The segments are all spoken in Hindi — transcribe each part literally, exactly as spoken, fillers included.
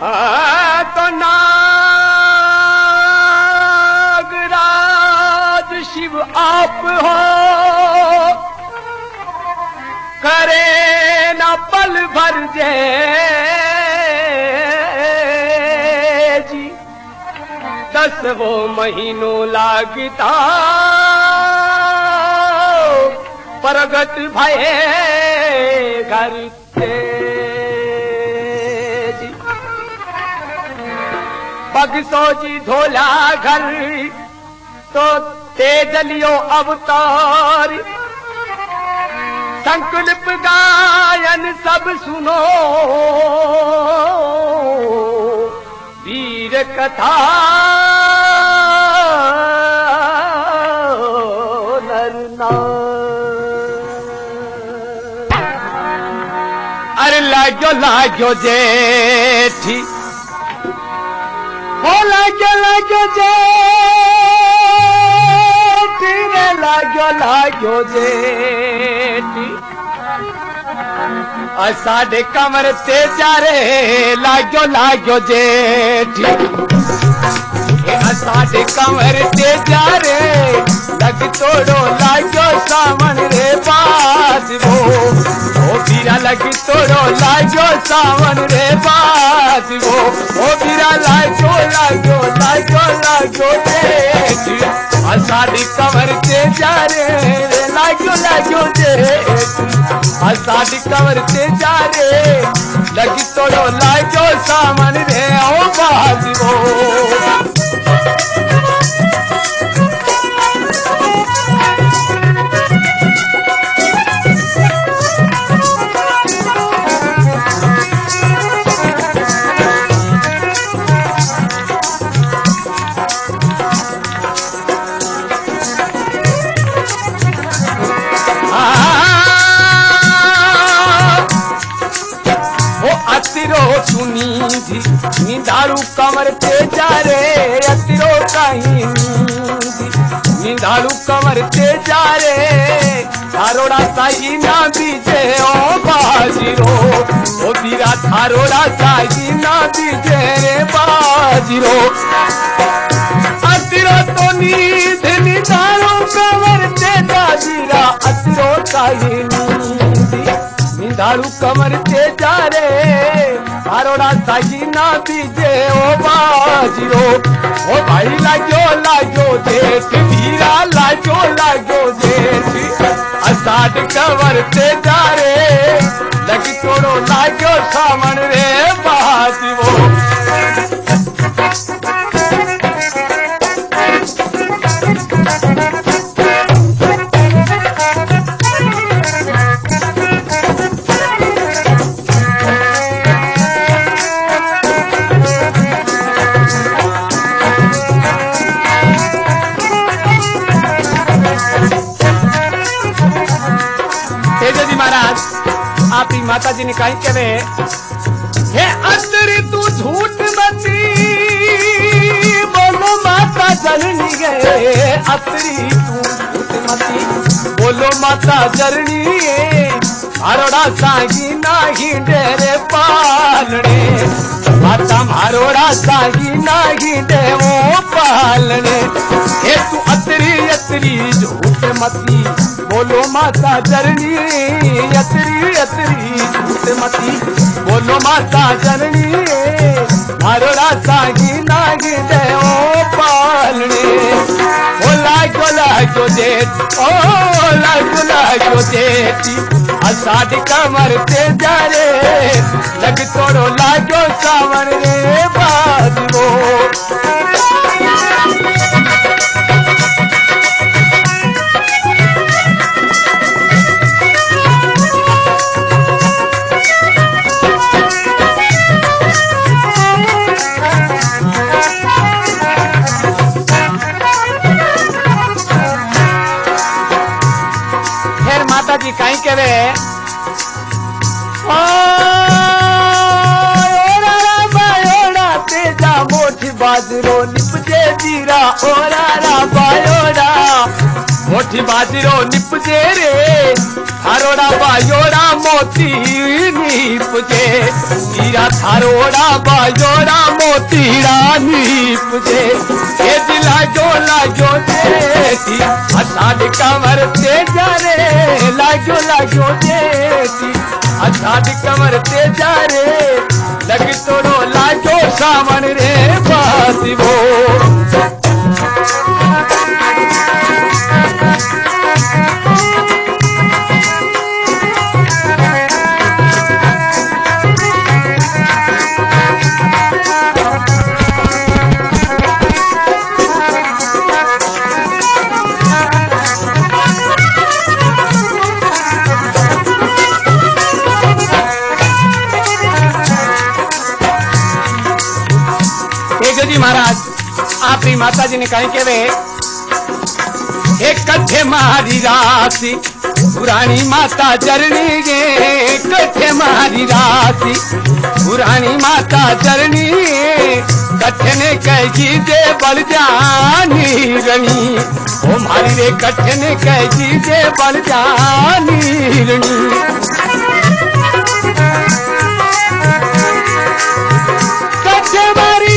तो नागराज शिव आप हो, करे न पल भर जे जी, दस वो महीनों लागता प्रगट भये घर ते जी। बगसो जी धोला घर तो तेजलियो अवतार, संकल्प गायन सब सुनो वीर कथा नर नार। अरे लागो लागो जेठी, हो लागो लागो जेठी रे, लागो लागो जेठी। साढ़े कमर ते जारे लागो लागो जेठी, साढ़े कमर ते जारे लग तोड़ो लागो सावन रे बाज वो, ओ बीरा लग तोड़ो लागो सावन रे बाज वो, ओ बीरा लागो लागो लागो लागो जेठी। साढ़े कमर ते जारे लागो लागो जेठी, साढ़ी कमर ते जारे लगी तोड़ो लागो सामान रे ओ बाजो। सुनी थी निंदारू कमर ते जारे अतिरो कहीं निंदारू कमर ते जारे, थारोड़ा साई ना दीजे ओ बाजीरो, ओ बीरा थारोड़ा साई ना दीजे रे बाजीरो। अतिरो तो नींद निंदारू कमर ते जाजीरा, अतिरो साई निंदारू कमर ते जारे, थारोड़ा साई ना दीजे ओ बाजीरो। ओ भाई लागो लागो जेठ, वीरा लागो लागो जेठ। साठ कमर ते जारे लगी तोड़ो लागो सावन रे बाजीरो। आपकी माता जी ने कहीं कहे हे अंतरी तू झूठ मती बोलो माता जननी गए, अतरी तू झूठ मती बोलो माता जननी, मारोड़ा सागी नाही डेरे पालने, माता मारोड़ा सागी नाही दे वो पालने। हे तू अतरी अतरी झूठ मती बोलो माता जननी, अतरी अतरी झूठ मती बोलो माता जननी, मारोड़ा सागी नाही दे वो पालने। ओ लागो लागो जेठ, ओ लागो लागो जेठी, साढ़ी कमर ते जारे लग तोड़ो लागो सावन रे बाजो। माता जी कहीं कहे तेजा मोठी बाजरो निपजे जीरा ओरारा बायोड़ा, मोठी बाजरो निपजे रे थारोड़ा बायोड़ा मोती नी नीपजे हीरा थारोड़ा बाजोड़ा मोतीड़ा नीपजे ये दिला जो लागो देती असाद कमर ते जारे लागो लागो देती असाद कमर ते जारे लग तोड़ो लागो सावन रे बासिबो जी महाराज आपरी माता जी ने कहीं के वे एक कट्ठे मारी राशि पुरानी माता चरणी गे कट्ठे मारी राशि पुरानी माता चरणी कट्ठे ने कही जे बल जानी रणी ओ मारी रे कट्ठे ने कही जे बल जानी रणी कट्ठे मारी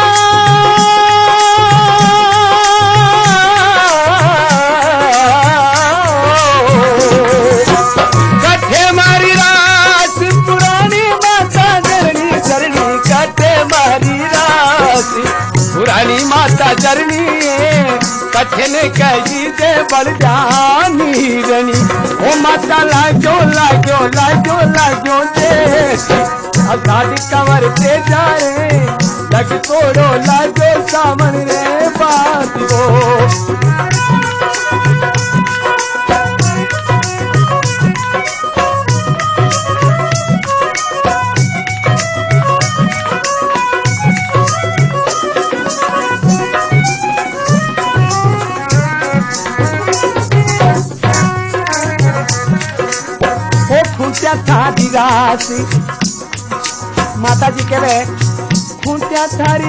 पुरानी माता चरणी कट्ठे ने कही जे बल जानी रणी ओ माता लागो लागो लागो लागो दे असाद कमर ते जारे लग तोड़ो लागो सावन रे बासिबो थारी राशि माता जी कह रहे खूंटिया थारी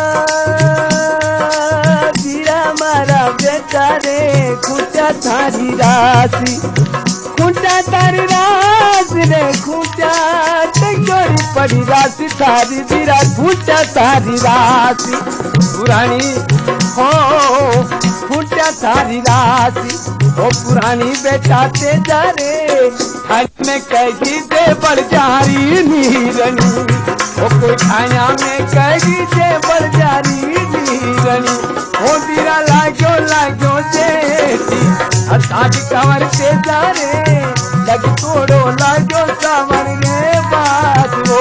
राशि मारा बेटा रे खूंटिया थारी राशि खूंटिया थारी राशि रे खूंटिया टेकोरी पड़ी राशि थारी दीरा खूंटिया थारी राशि पुरानी हो खूंटिया थारी राशि ओ पुरानी बेटा ते जा रे में कही दे बड़ जारी नीरनी ओ कोई खाया में कही दे बड़ जारी नीरनी ओ दीरा लागो लागो जेती असाद कमर ते जा रे लग तोड़ो लागो सावन रे बासिबो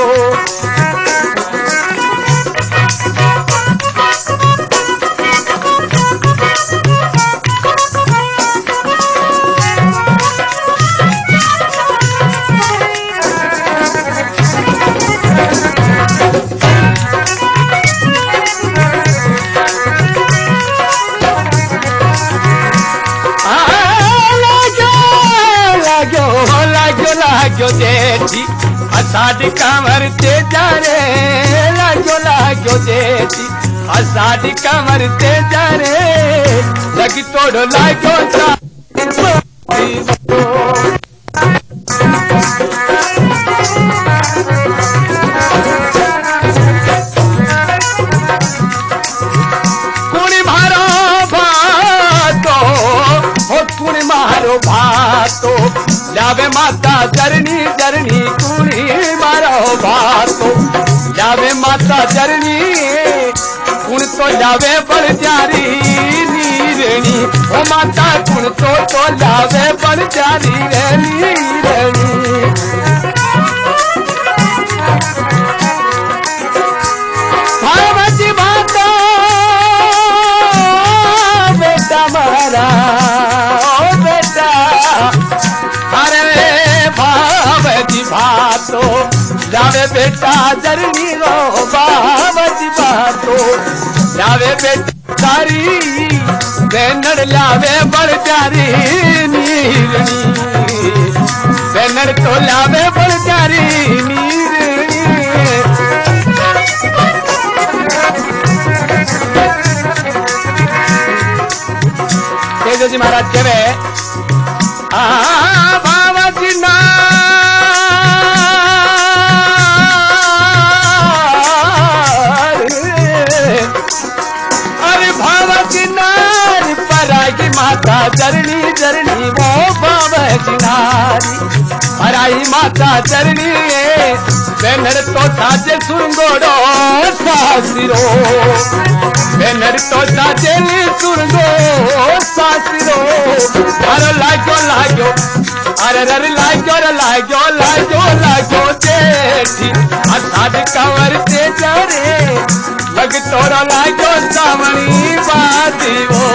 लागो जेठी असाद कमर ते जारे लागो लागो जेठी असाद कमर ते जारे लग तोड़ो लागो कुणी मारो भातो हो कुणी मारो भातो लावे माता चरणी चरणी कुणी मारो भातो लावे माता चरणी कुण तो लावे बल जारी नीरणी ओ माता कुण तो तो लावे बल जारी रे नीरणी भावती भातो बेटा मारा ओ बेटा भातो लावे बेटा जरनी रो बावजी भातो लावे बेटा तारी बेनड़ लावे बड़ जारी नीरणी बेनड़ तो लावे बड़ जारी नीरणी तेज जी महाराज कह रहे आ बाबा जी ना माता चरनी बेनर तो साजे सुरंगोड़ो सासिरो बेनर तो साजे सुरंगो सासिरो अरे लागो लागो अरे रे लागो रे लागो लागो लागो जेठी असाद कंवर ते जारे लग तोड़ा लागो सावणी बाती वो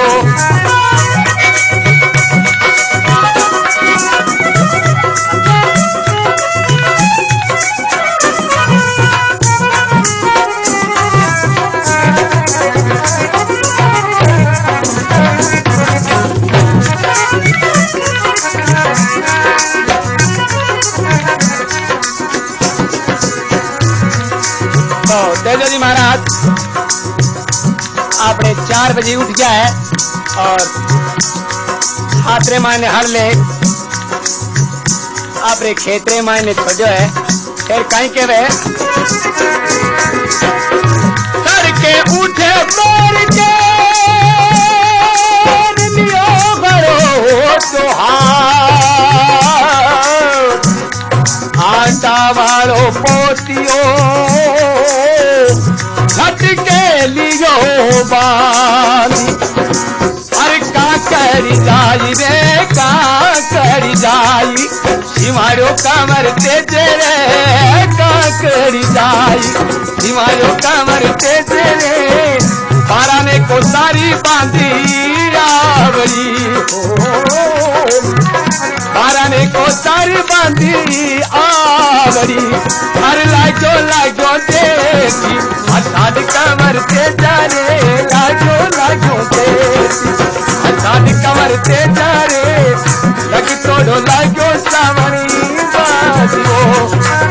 तेजो जी महाराज आपने चार बजे उठ गया है और हाथरे मायने हर ले आपने खेतरे मायने छोड़ो है फिर कहीं के वे तड़के उठे मोर के लियो बड़ो तुहार आटा वालो पोतियो के लियो बाली अरे का करी जाई रे का करी जाई सिमारो कमर तेजे रे का करी जाई सिमारो कमर तेजे रे बाराने को सारी बांधी आवरी हो बाराने को सारी बांधी आवरी अरे लागो लागो देखी असाद कमर ते जारे लागो लागो देखी असाद कमर ते जारे लग तोड़ो लागो सावणी बाजो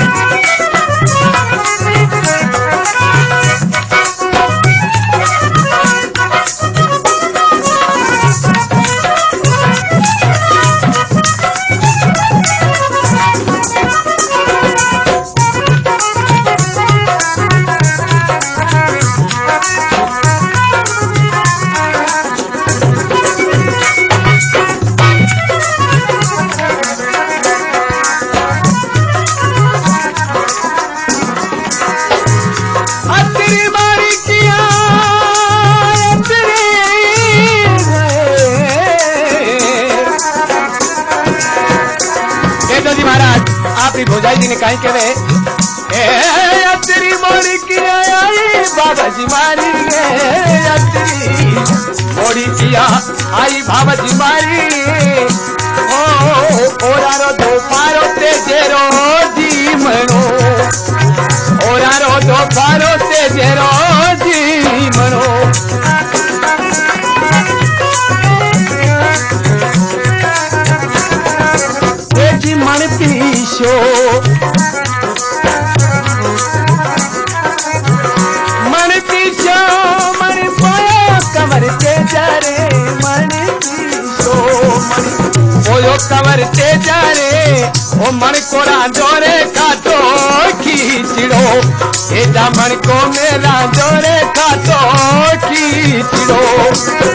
भोजाई जी ने कहीं के वे अतरी मोड़ी की आई बाबा जी मारी अतरी मोड़ी किया आई बाबा जी मारी ओ ओरारो दो पारो तेजेरो जी मनो ओरारो दो पारो तेजेरो जी मनो तेजी मन पीछो मन पीछो मन पायो कमर ते जारे मन पीछो मन पोयो कमर ते जारे ओ मन कोरा जोरे काटो खींचड़ो ए मन को मेरा जोरे काटो खींचड़ो